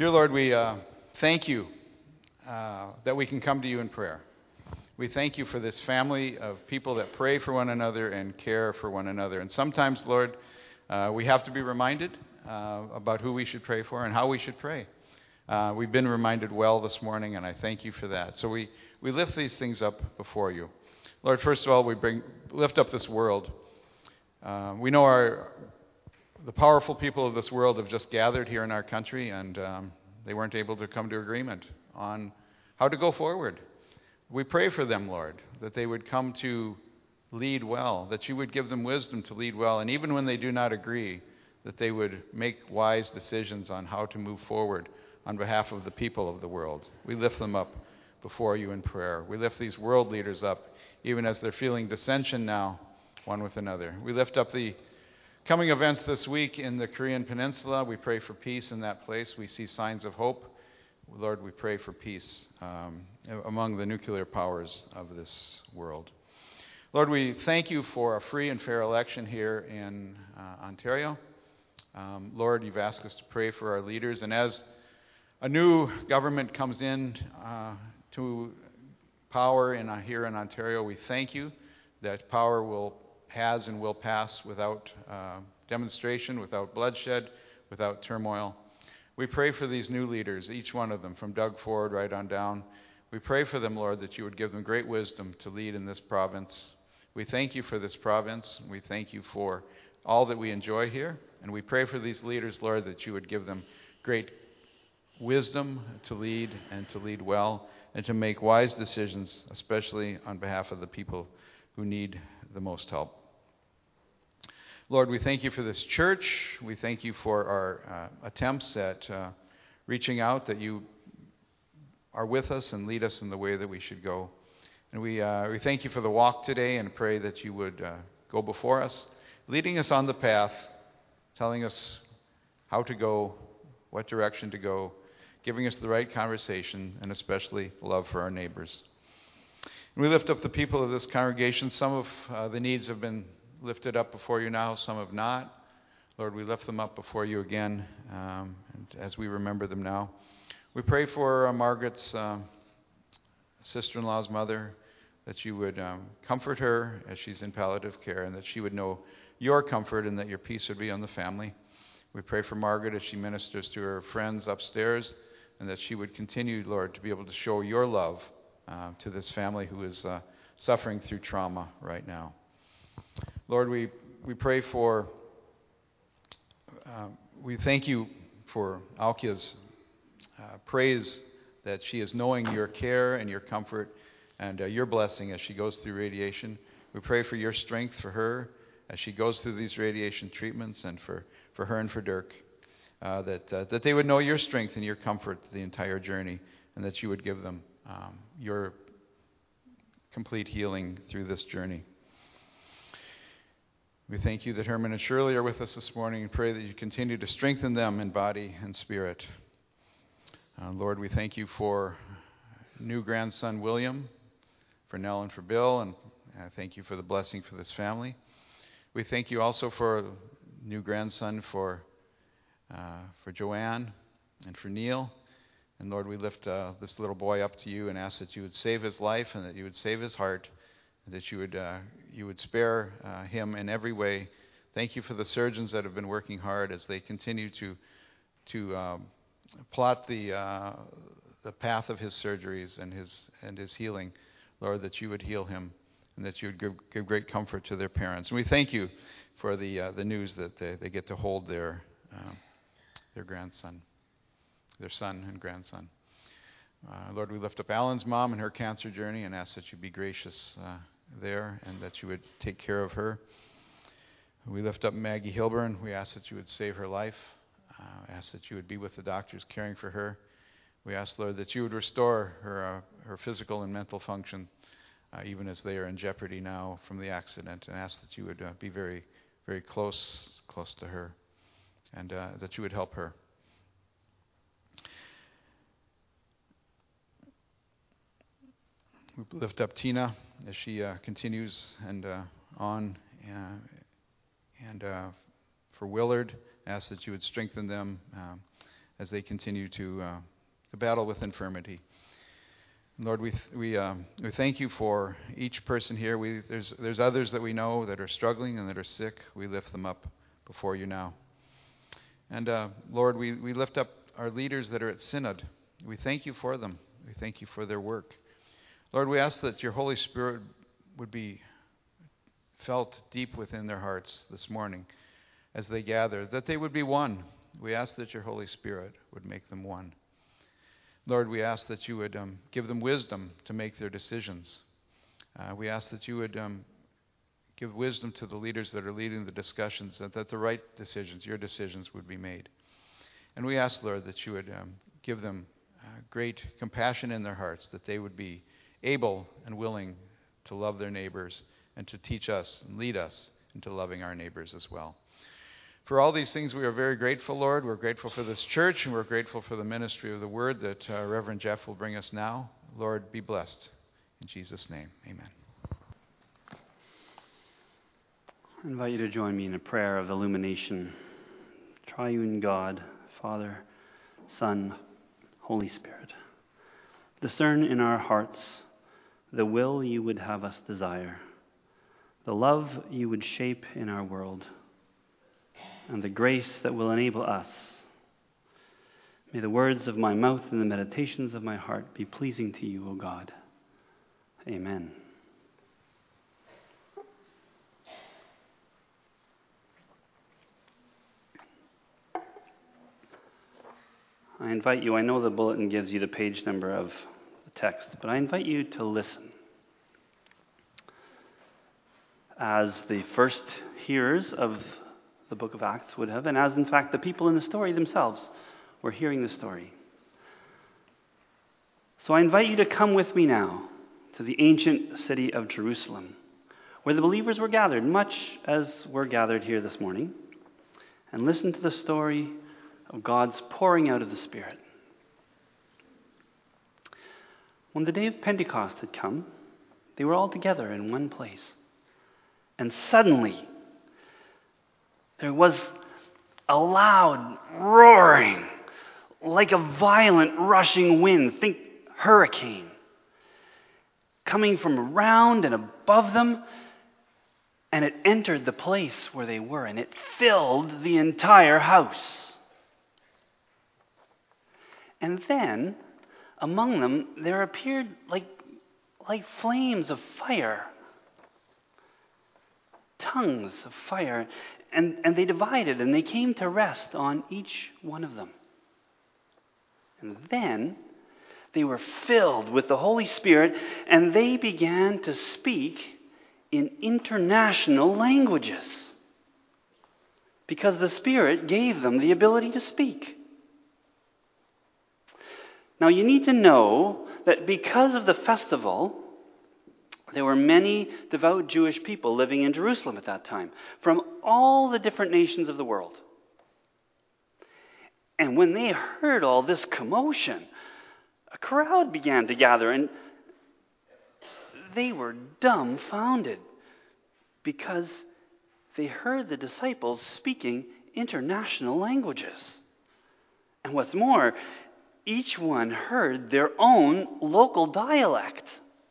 Dear Lord, we thank you that we can come to you in prayer. We thank you for this family of people that pray for one another and care for one another. And sometimes, Lord, we have to be reminded about who we should pray for and how we should pray. We've been reminded well this morning, and I thank you for that. So we lift these things up before you. Lord, first of all, we lift up this world. We know the powerful people of this world have just gathered here in our country, and they weren't able to come to agreement on how to go forward. We pray for them, Lord, that they would come to lead well, that you would give them wisdom to lead well, and even when they do not agree, that they would make wise decisions on how to move forward on behalf of the people of the world. We lift them up before you in prayer. We lift these world leaders up, even as they're feeling dissension now, one with another. We lift up the coming events this week in the Korean Peninsula. We pray for peace in that place. We see signs of hope. Lord, we pray for peace among the nuclear powers of this world. Lord, we thank you for a free and fair election here in Ontario. Lord, you've asked us to pray for our leaders. And as a new government comes in to power here in Ontario, we thank you that power has and will pass without demonstration, without bloodshed, without turmoil. We pray for these new leaders, each one of them, from Doug Ford right on down. We pray for them, Lord, that you would give them great wisdom to lead in this province. We thank you for this province. We thank you for all that we enjoy here. And we pray for these leaders, Lord, that you would give them great wisdom to lead and to lead well and to make wise decisions, especially on behalf of the people who need the most help. Lord, we thank you for this church. We thank you for our attempts at reaching out, that you are with us and lead us in the way that we should go. And we thank you for the walk today and pray that you would go before us, leading us on the path, telling us how to go, what direction to go, giving us the right conversation, and especially love for our neighbors. And we lift up the people of this congregation. Some of the needs have been lifted up before you now, some have not. Lord, we lift them up before you again, and as we remember them now. We pray for Margaret's sister-in-law's mother, that you would comfort her as she's in palliative care, and that she would know your comfort and that your peace would be on the family. We pray for Margaret as she ministers to her friends upstairs, and that she would continue, Lord, to be able to show your love to this family who is suffering through trauma right now. Lord, we pray for, we thank you for Alkia's praise that she is knowing your care and your comfort and your blessing as she goes through radiation. We pray for your strength for her as she goes through these radiation treatments, and for her and for Dirk, that they would know your strength and your comfort the entire journey, and that you would give them your complete healing through this journey. We thank you that Herman and Shirley are with us this morning, and pray that you continue to strengthen them in body and spirit. Lord, we thank you for new grandson William, for Nell and for Bill, and I thank you for the blessing for this family. We thank you also for a new grandson for Joanne and for Neil. And Lord, we lift this little boy up to you and ask that you would save his life and that you would save his heart, and that you would spare him in every way. Thank you for the surgeons that have been working hard as they continue to plot the path of his surgeries and his healing. Lord, that you would heal him and that you would give great comfort to their parents. And we thank you for the news that they get to hold their grandson, their son and grandson. Lord, we lift up Alan's mom and her cancer journey and ask that you be gracious there and that you would take care of her. We lift up Maggie Hilburn. We ask that you would save her life. Ask that you would be with the doctors caring for her. We ask, Lord, that you would restore her physical and mental function, even as they are in jeopardy now from the accident, and ask that you would be very, very close to her, and that you would help her. We lift up Tina as she continues and on, and for Willard, ask that you would strengthen them as they continue to battle with infirmity. Lord, we thank you for each person here. There's others that we know that are struggling and that are sick. We lift them up before you now. And Lord, we lift up our leaders that are at Synod. We thank you for them. We thank you for their work. Lord, we ask that your Holy Spirit would be felt deep within their hearts this morning as they gather, that they would be one. We ask that your Holy Spirit would make them one. Lord, we ask that you would give them wisdom to make their decisions. We ask that you would give wisdom to the leaders that are leading the discussions, that the right decisions, your decisions, would be made. And we ask, Lord, that you would give them great compassion in their hearts, that they would be able and willing to love their neighbors and to teach us and lead us into loving our neighbors as well. For all these things, we are very grateful, Lord. We're grateful for this church, and we're grateful for the ministry of the word that Reverend Jeff will bring us now. Lord, be blessed. In Jesus' name, amen. I invite you to join me in a prayer of illumination. Triune God, Father, Son, Holy Spirit, discern in our hearts the will you would have us desire, the love you would shape in our world, and the grace that will enable us. May the words of my mouth and the meditations of my heart be pleasing to you, O God. Amen. I invite you, I know the bulletin gives you the page number of the text, but I invite you to listen. As the first hearers of the book of Acts would have, and as in fact the people in the story themselves were hearing the story. So I invite you to come with me now to the ancient city of Jerusalem, where the believers were gathered, much as we're gathered here this morning, and listen to the story of God's pouring out of the Spirit. When the day of Pentecost had come, they were all together in one place. And suddenly, there was a loud roaring, like a violent rushing wind, think hurricane, coming from around and above them, and it entered the place where they were, and it filled the entire house. And then, among them, there appeared like flames of fire, tongues of fire, and they divided, and they came to rest on each one of them. And then they were filled with the Holy Spirit, and they began to speak in international languages, because the Spirit gave them the ability to speak. Now you need to know that because of the festival, there were many devout Jewish people living in Jerusalem at that time, from all the different nations of the world. And when they heard all this commotion, a crowd began to gather, and they were dumbfounded because they heard the disciples speaking international languages. And what's more, each one heard their own local dialect.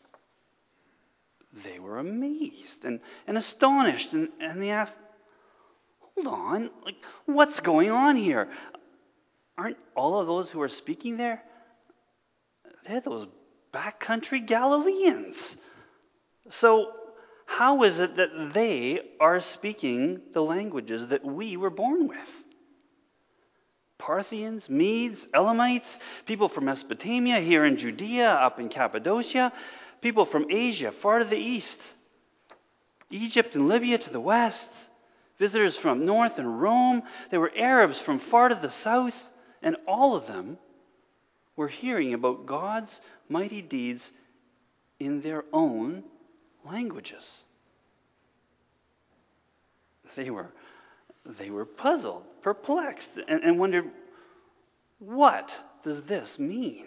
They were amazed and astonished, and they asked, hold on, what's going on here? Aren't all of those who are speaking there, they're those backcountry Galileans? So how is it that they are speaking the languages that we were born with? Parthians, Medes, Elamites, people from Mesopotamia, here in Judea, up in Cappadocia, people from Asia, far to the east, Egypt and Libya to the west, visitors from north and Rome. There were Arabs from far to the south, and all of them were hearing about God's mighty deeds in their own languages. They were puzzled, perplexed, and wondered, what does this mean?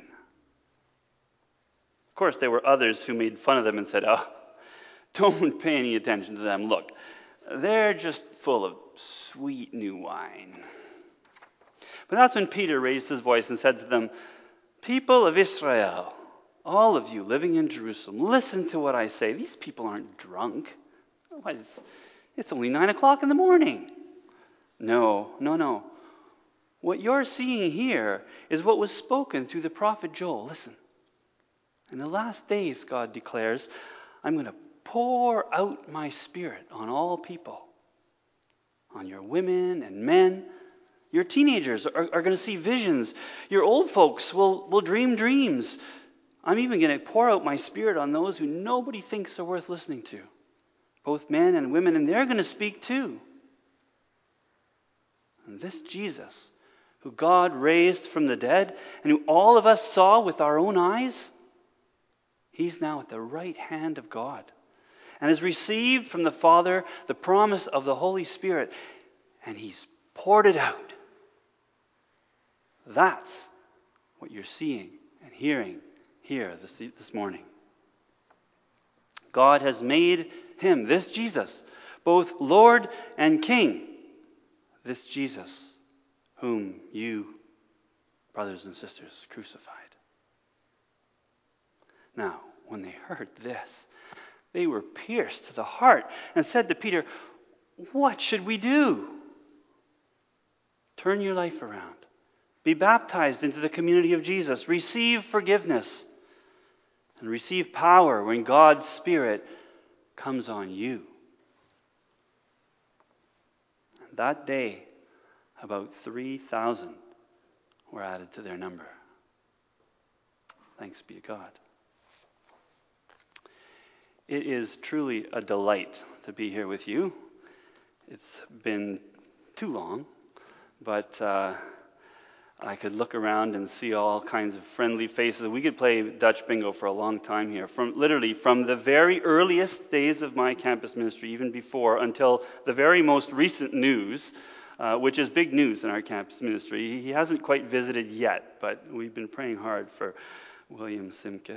Of course, there were others who made fun of them and said, oh, don't pay any attention to them. Look, they're just full of sweet new wine. But that's when Peter raised his voice and said to them, "People of Israel, all of you living in Jerusalem, listen to what I say. These people aren't drunk. Why, it's only 9 o'clock in the morning. No. What you're seeing here is what was spoken through the prophet Joel. Listen. In the last days, God declares, I'm going to pour out my Spirit on all people, on your women and men. Your teenagers are going to see visions. Your old folks will dream dreams. I'm even going to pour out my Spirit on those who nobody thinks are worth listening to, both men and women, and they're going to speak too. And this Jesus, who God raised from the dead, and who all of us saw with our own eyes, he's now at the right hand of God and has received from the Father the promise of the Holy Spirit, and he's poured it out. That's what you're seeing and hearing here this morning. God has made him, this Jesus, both Lord and King. This Jesus whom you, brothers and sisters, crucified. Now, when they heard this, they were pierced to the heart and said to Peter, "What should we do?" Turn your life around. Be baptized into the community of Jesus. Receive forgiveness. And receive power when God's Spirit comes on you. And that day, about 3,000 were added to their number. Thanks be to God. It is truly a delight to be here with you. It's been too long, but I could look around and see all kinds of friendly faces. We could play Dutch bingo for a long time here. From the very earliest days of my campus ministry, even before, until the very most recent news, which is big news in our campus ministry. He hasn't quite visited yet, but we've been praying hard for William Simke.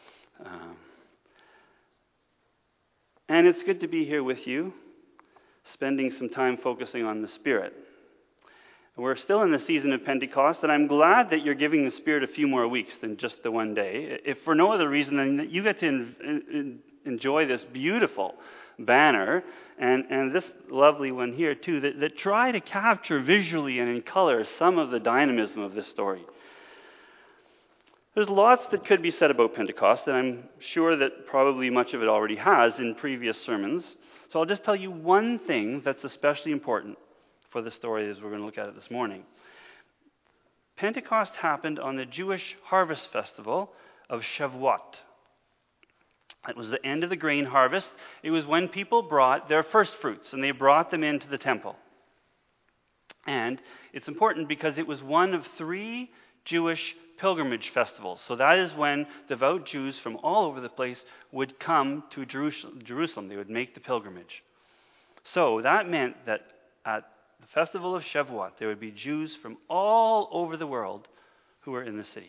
And it's good to be here with you, spending some time focusing on the Spirit. We're still in the season of Pentecost, and I'm glad that you're giving the Spirit a few more weeks than just the one day. If for no other reason than that you get to enjoy this beautiful banner and this lovely one here too, that try to capture visually and in color some of the dynamism of this story. There's lots that could be said about Pentecost, and I'm sure that probably much of it already has in previous sermons. So I'll just tell you one thing that's especially important for the story as we're going to look at it this morning. Pentecost happened on the Jewish harvest festival of Shavuot. It was the end of the grain harvest. It was when people brought their first fruits, and they brought them into the temple. And it's important because it was one of 3 Jewish pilgrimage festivals. So that is when devout Jews from all over the place would come to Jerusalem. They would make the pilgrimage. So that meant that at the festival of Shavuot, there would be Jews from all over the world who were in the city.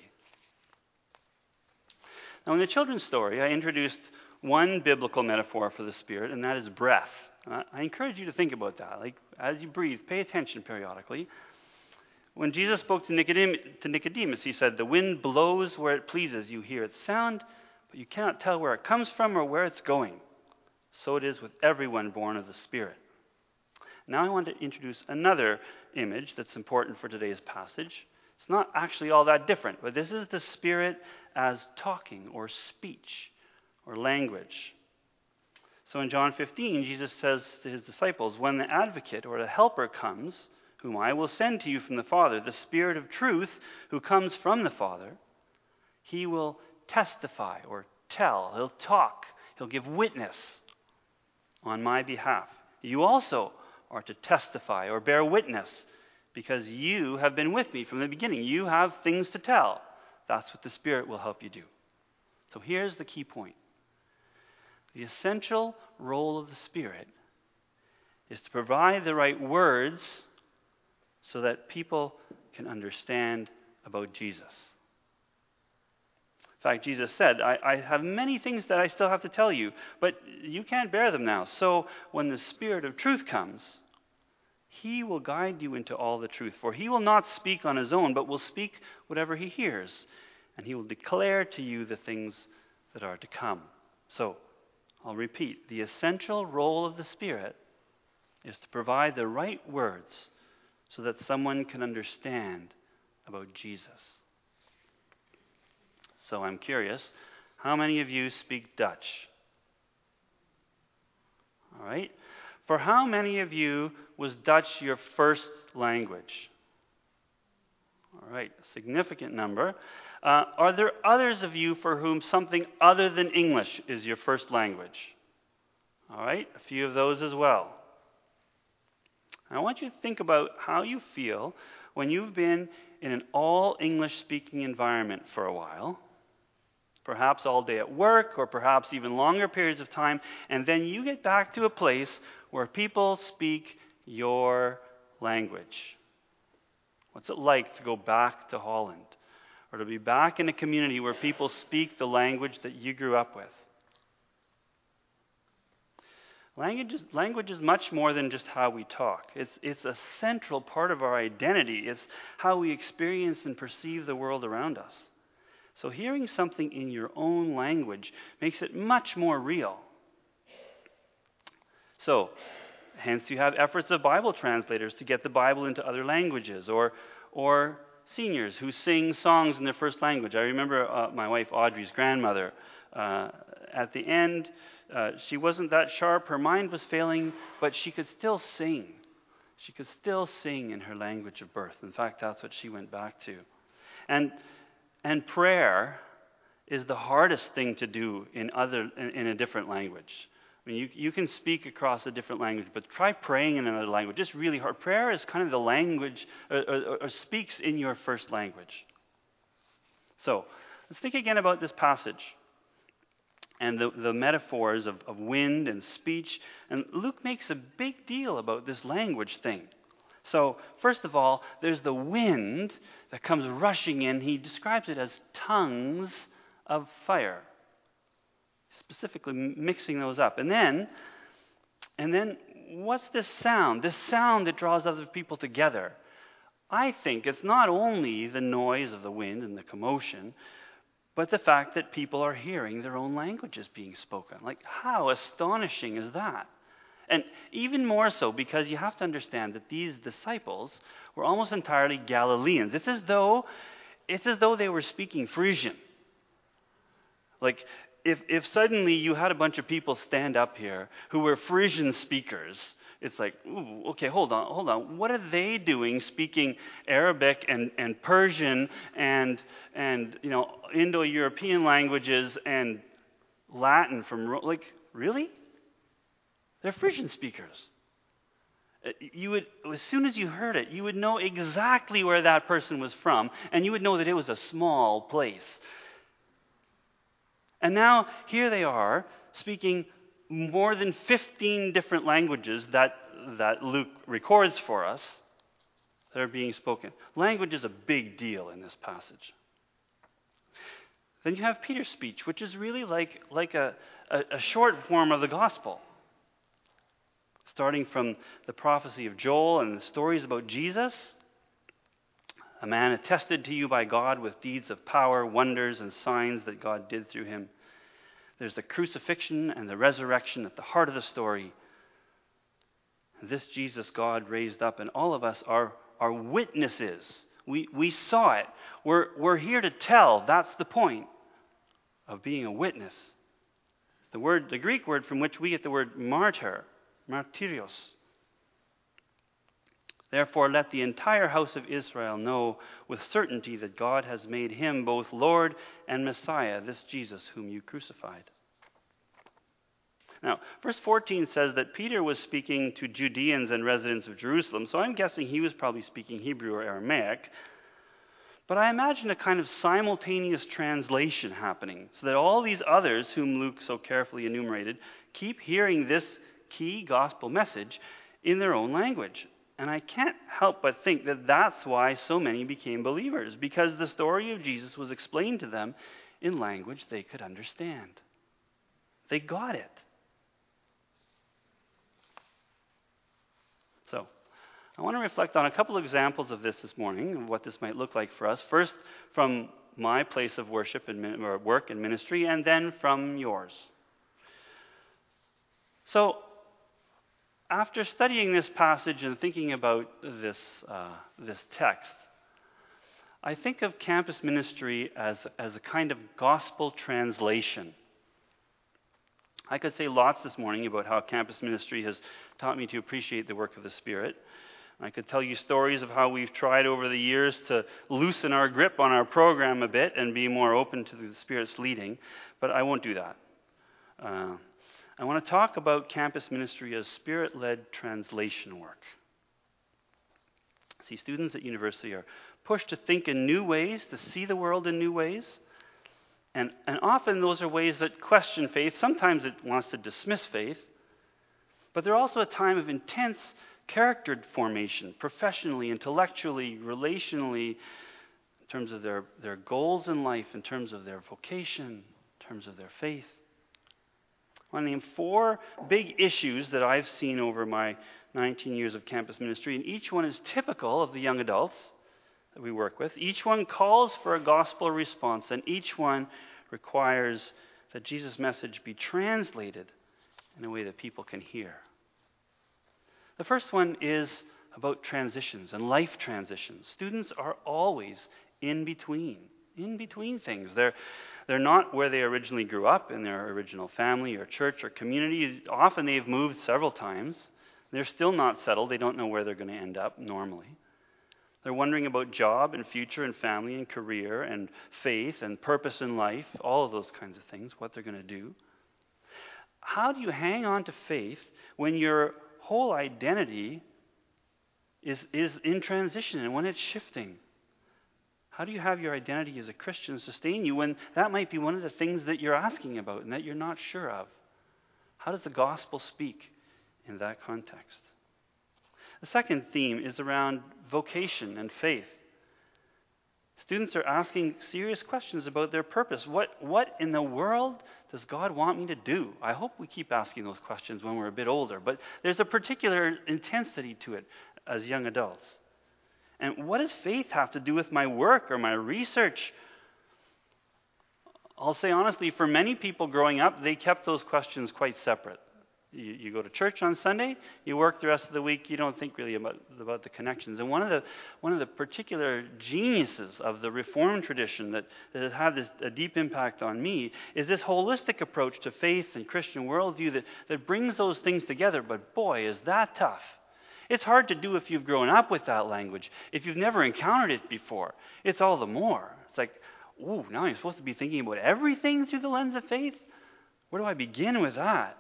Now, in the children's story, I introduced one biblical metaphor for the Spirit, and that is breath. I encourage you to think about that. Like, as you breathe, pay attention periodically. When Jesus spoke to Nicodemus, he said, "The wind blows where it pleases. You hear its sound, but you cannot tell where it comes from or where it's going. So it is with everyone born of the Spirit." Now I want to introduce another image that's important for today's passage. It's not actually all that different, but this is the Spirit as talking or speech or language. So in John 15, Jesus says to his disciples, "When the advocate or the helper comes, whom I will send to you from the Father, the Spirit of truth who comes from the Father, he will testify or tell, he'll talk, he'll give witness on my behalf. You also are to testify or bear witness because you have been with me from the beginning. You have things to tell. That's what the Spirit will help you do." So here's the key point. The essential role of the Spirit is to provide the right words so that people can understand about Jesus. In fact, Jesus said, I have many things that I still have to tell you, but you can't bear them now. So when the Spirit of truth comes, He will guide you into all the truth. For he will not speak on his own, but will speak whatever he hears. And he will declare to you the things that are to come. So, I'll repeat. The essential role of the Spirit is to provide the right words so that someone can understand about Jesus. So I'm curious, how many of you speak Dutch? All right. For how many of you was Dutch your first language? All right, a significant number. Are there others of you for whom something other than English is your first language? All right, a few of those as well. I want you to think about how you feel when you've been in an all-English speaking environment for a while, perhaps all day at work or perhaps even longer periods of time, and then you get back to a place where people speak your language. What's it like to go back to Holland or to be back in a community where people speak the language that you grew up with? Language is much more than just how we talk. It's a central part of our identity. It's how we experience and perceive the world around us. So hearing something in your own language makes it much more real. So, hence you have efforts of Bible translators to get the Bible into other languages, or seniors who sing songs in their first language. I remember my wife Audrey's grandmother. At the end, she wasn't that sharp. Her mind was failing, but she could still sing. She could still sing in her language of birth. In fact, that's what she went back to. And prayer is the hardest thing to do in a different language. I mean, you can speak across a different language, but try praying in another language. It's really hard. Prayer is kind of the language, or speaks in your first language. So, let's think again about this passage and the metaphors of wind and speech. And Luke makes a big deal about this language thing. So, first of all, there's the wind that comes rushing in. He describes it as tongues of fire, specifically mixing those up. And then what's this sound? This sound that draws other people together. I think it's not only the noise of the wind and the commotion, but the fact that people are hearing their own languages being spoken. Like, how astonishing is that? And even more so because you have to understand that these disciples were almost entirely Galileans. It's as though they were speaking Frisian. Like, if suddenly you had a bunch of people stand up here who were Frisian speakers, it's like, ooh, okay, hold on. What are they doing speaking Arabic and Persian and Indo-European languages and Latin from, like, really? They're Frisian speakers. You would, as soon as you heard it, you would know exactly where that person was from, and you would know that it was a small place. And now, here they are, speaking more than 15 different languages that Luke records for us that are being spoken. Language is a big deal in this passage. Then you have Peter's speech, which is really like a short form of the gospel. Starting from the prophecy of Joel and the stories about Jesus, a man attested to you by God with deeds of power, wonders, and signs that God did through him. There's the crucifixion and the resurrection at the heart of the story. This Jesus God raised up, and all of us are witnesses. We saw it. We're here to tell. That's the point of being a witness. The Greek word from which we get the word martyr, martyrios. Therefore, let the entire house of Israel know with certainty that God has made him both Lord and Messiah, this Jesus whom you crucified. Now, verse 14 says that Peter was speaking to Judeans and residents of Jerusalem, so I'm guessing he was probably speaking Hebrew or Aramaic. But I imagine a kind of simultaneous translation happening, so that all these others, whom Luke so carefully enumerated, keep hearing this key gospel message in their own language. And I can't help but think that that's why so many became believers, because the story of Jesus was explained to them in language they could understand. They got it. So, I want to reflect on a couple of examples of this morning, of what this might look like for us. First, from my place of worship and or work and ministry, and then from yours. So, after studying this passage and thinking about this text, I think of campus ministry as a kind of gospel translation. I could say lots this morning about how campus ministry has taught me to appreciate the work of the Spirit. I could tell you stories of how we've tried over the years to loosen our grip on our program a bit and be more open to the Spirit's leading, but I won't do that. I want to talk about campus ministry as Spirit-led translation work. See, students at university are pushed to think in new ways, to see the world in new ways. And often those are ways that question faith. Sometimes it wants to dismiss faith. But they're also a time of intense character formation, professionally, intellectually, relationally, in terms of their goals in life, in terms of their vocation, in terms of their faith. I want to name 4 big issues that I've seen over my 19 years of campus ministry, and each one is typical of the young adults that we work with. Each one calls for a gospel response, and each one requires that Jesus' message be translated in a way that people can hear. The first one is about transitions and life transitions. Students are always in between things. They're not where they originally grew up in their original family or church or community. Often they've moved several times. They're still not settled. They don't know where they're going to end up normally. They're wondering about job and future and family and career and faith and purpose in life, all of those kinds of things, what they're going to do. How do you hang on to faith when your whole identity is in transition and when it's shifting? How do you have your identity as a Christian sustain you when that might be one of the things that you're asking about and that you're not sure of? How does the gospel speak in that context? The second theme is around vocation and faith. Students are asking serious questions about their purpose. What in the world does God want me to do? I hope we keep asking those questions when we're a bit older, but there's a particular intensity to it as young adults. And what does faith have to do with my work or my research? I'll say honestly, for many people growing up, they kept those questions quite separate. You go to church on Sunday, you work the rest of the week, you don't think really about the connections. And one of the particular geniuses of the Reformed tradition that has had a deep impact on me is this holistic approach to faith and Christian worldview that brings those things together. But boy, is that tough. It's hard to do if you've grown up with that language. If you've never encountered it before, it's all the more. It's like, ooh, now I'm supposed to be thinking about everything through the lens of faith? Where do I begin with that?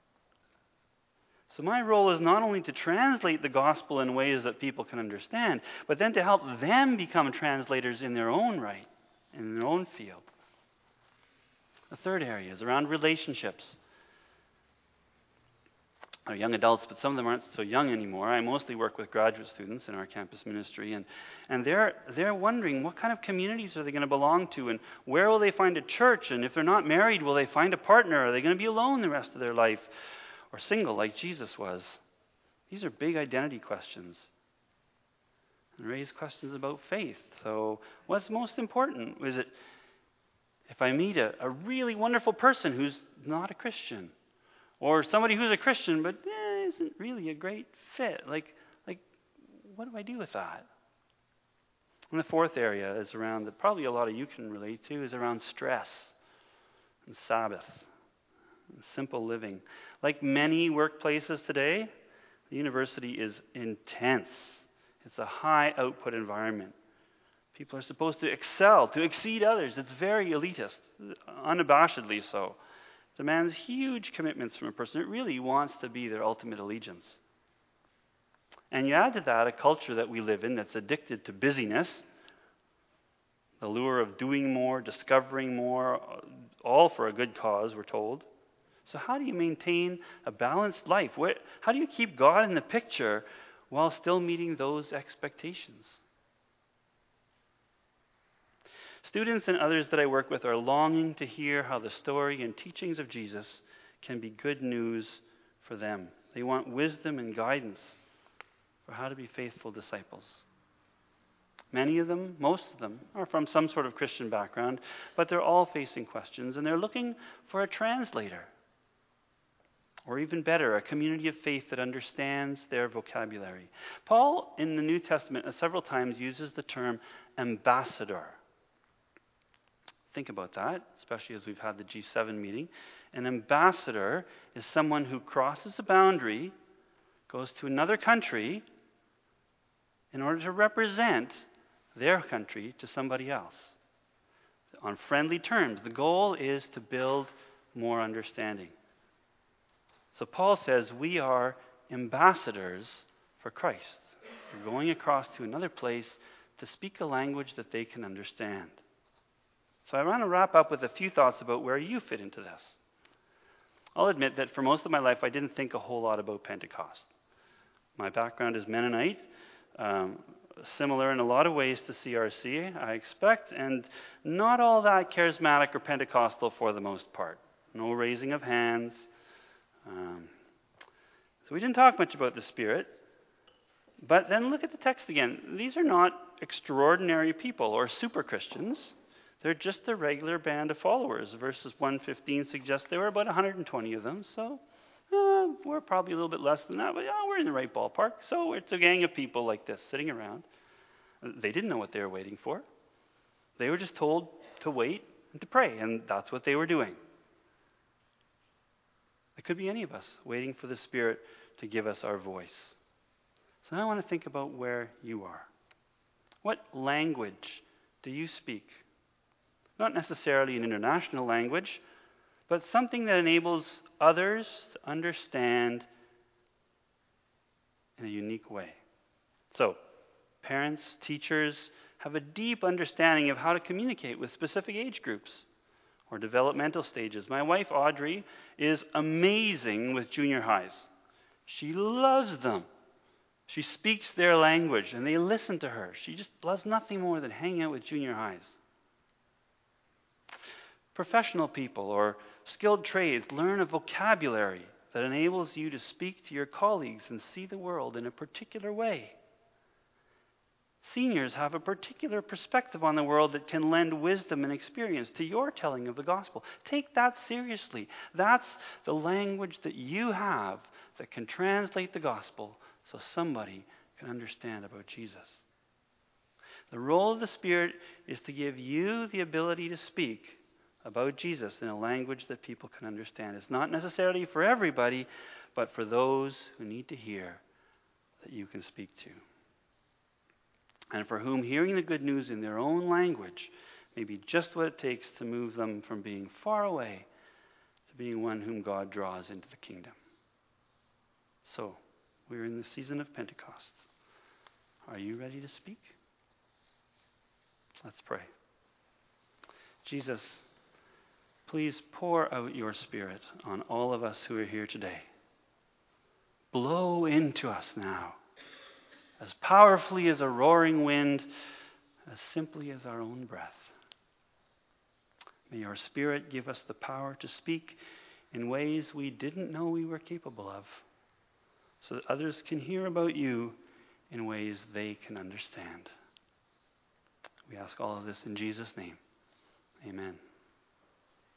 So my role is not only to translate the gospel in ways that people can understand, but then to help them become translators in their own right, in their own field. The third area is around relationships. They're young adults, but some of them aren't so young anymore. I mostly work with graduate students in our campus ministry, and they're wondering what kind of communities are they going to belong to, and where will they find a church, and if they're not married, will they find a partner? Are they going to be alone the rest of their life? Or single like Jesus was? These are big identity questions. And raise questions about faith. So what's most important? Is it if I meet a really wonderful person who's not a Christian? Or somebody who's a Christian but isn't really a great fit? Like, what do I do with that? And the fourth area is around, that probably a lot of you can relate to, is around stress and Sabbath. Simple living. Like many workplaces today, the university is intense. It's a high output environment. People are supposed to excel, to exceed others. It's very elitist, unabashedly so. It demands huge commitments from a person. It really wants to be their ultimate allegiance. And you add to that a culture that we live in that's addicted to busyness, the lure of doing more, discovering more, all for a good cause, we're told. So how do you maintain a balanced life? How do you keep God in the picture while still meeting those expectations? Students and others that I work with are longing to hear how the story and teachings of Jesus can be good news for them. They want wisdom and guidance. for how to be faithful disciples. Many of them, most of them, are from some sort of Christian background, but they're all facing questions, and they're looking for a translator. Or even better, a community of faith that understands their vocabulary. Paul, in the New Testament, several times uses the term ambassador. Think about that, especially as we've had the G7 meeting. An ambassador is someone who crosses a boundary, goes to another country, in order to represent their country to somebody else on friendly terms. The goal is to build more understanding. So Paul says we are ambassadors for Christ. We're going across to another place to speak a language that they can understand. So I want to wrap up with a few thoughts about where you fit into this. I'll admit that for most of my life I didn't think a whole lot about Pentecost. My background is Mennonite, similar in a lot of ways to CRC, I expect, and not all that charismatic or Pentecostal for the most part. No raising of hands. So we didn't talk much about the Spirit. But then look at the text again. These are not extraordinary people or super Christians. They're just a regular band of followers. Verses 1:15 suggests there were about 120 of them. So we're probably a little bit less than that, but we're in the right ballpark. So it's a gang of people like this sitting around. They didn't know what they were waiting for. They were just told to wait and to pray, and that's what they were doing. It could be any of us waiting for the Spirit to give us our voice. So now I want to think about where you are. What language do you speak? Not necessarily an international language, but something that enables others to understand in a unique way. So, parents, teachers have a deep understanding of how to communicate with specific age groups or developmental stages. My wife, Audrey, is amazing with junior highs. She loves them. She speaks their language, and they listen to her. She just loves nothing more than hanging out with junior highs. Professional people or skilled trades learn a vocabulary that enables you to speak to your colleagues and see the world in a particular way. Seniors have a particular perspective on the world that can lend wisdom and experience to your telling of the gospel. Take that seriously. That's the language that you have that can translate the gospel so somebody can understand about Jesus. The role of the Spirit is to give you the ability to speak about Jesus in a language that people can understand. It's not necessarily for everybody, but for those who need to hear that you can speak to. And for whom hearing the good news in their own language may be just what it takes to move them from being far away to being one whom God draws into the kingdom. So, we're in the season of Pentecost. Are you ready to speak? Let's pray. Jesus, please pour out your Spirit on all of us who are here today. Blow into us now, as powerfully as a roaring wind, as simply as our own breath. May your Spirit give us the power to speak in ways we didn't know we were capable of, so that others can hear about you in ways they can understand. We ask all of this in Jesus' name. Amen.